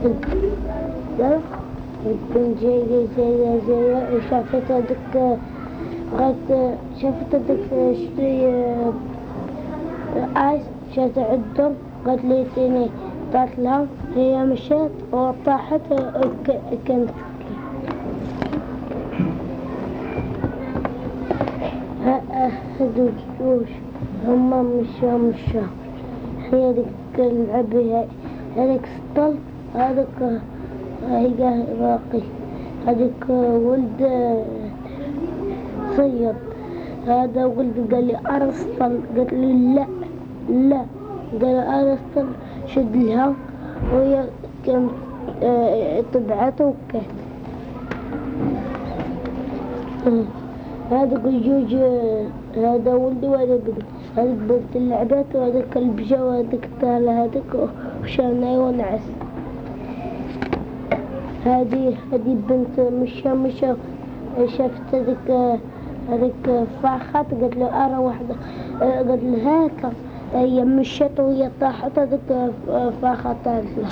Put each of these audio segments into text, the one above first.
جاي شافت هذيك غاد شافت هذيك شوية آيس شات عندهم قالت لي تاني طلعت لها هي مشات وطاحت كانت هذوك جوج هما مشا هي هذيك نلعب بها هذيك سطل هذيك هي باقي هذيك ولد صيد هذا ولد قال لي أرسطل قلت له لا قال أنا أسطل شد لها وهي كانت طبعت وكات هذا الجوج هذا ولدي وهذا بنت هذيك بنت اللعبات وهذاك البجا وهذيك الطالة هذيك وشاناي ونعس هذه بنت مشا شافت هذيك فاخت قالت له أرى واحدة قالت له هاكا هي مشت وهي طاحت هذيك فاخت لها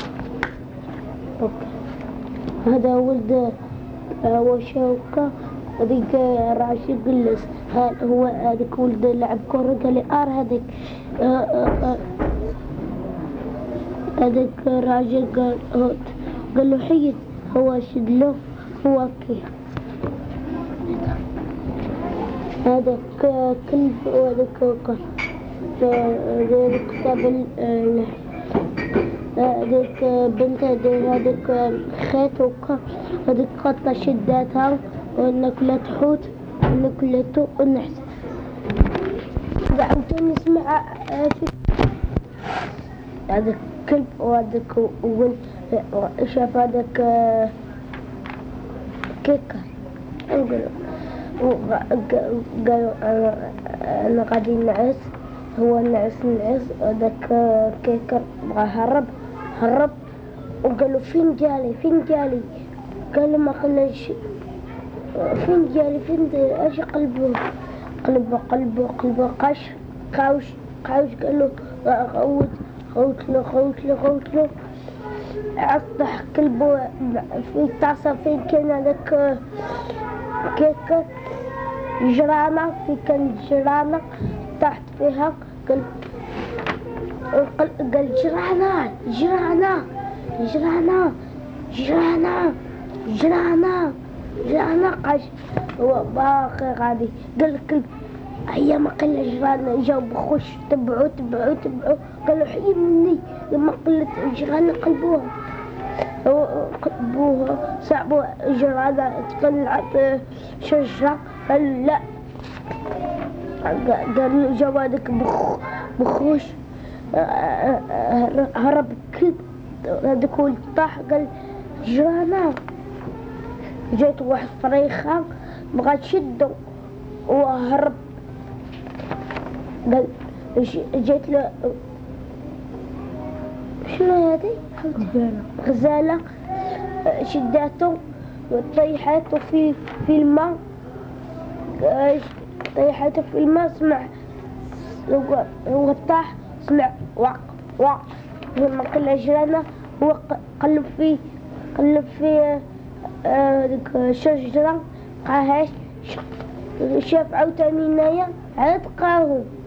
هذا ولد وشوكة هذيك راشد قلس هو هذيك ولد لعب كورة قال لي هذيك راجل قال له حيد هو شد له هو كي هذا كلب وهذاك كتاب هذيك بنت هذيك خيط وكا هذيك قطة شداتها وناكلت حوت وناكلته ونحس عاوتاني نسمع هذاك كلب وهذاك ولد شاف هذاك كيكة قالوا أنا غادي نعس هو نعس هذاك كيكر بغى هرب وقالوا فين جالي قالوا ما خلاش فين جالي اش قلبه قاوش قالوا خوت له أصبح كلبه في طاسة فين كان هذاك كيكة كان جرانة تحت فيها قال جرانة قاش هو باقي غادي قال الكلب هيا ما قل جرانة جاو بخش تبعو قالوا حي مني لما قلت جرانة قلبوها صعبوا جرانة تطلعت شجرة قال لا قال جاو هذاك بخوش هرب الكلب هذاك ولد طاح قال جرانة جات واحد فريخة بغات تشدو وهرب قال جات له شنو هذه غزالة شداته وطيحته في الماء سمع هو طاح سمع وق لما قل جرانا هو قلب في هذيك شجرة قاهاش شاف عاوتاني نايا عاد قاهم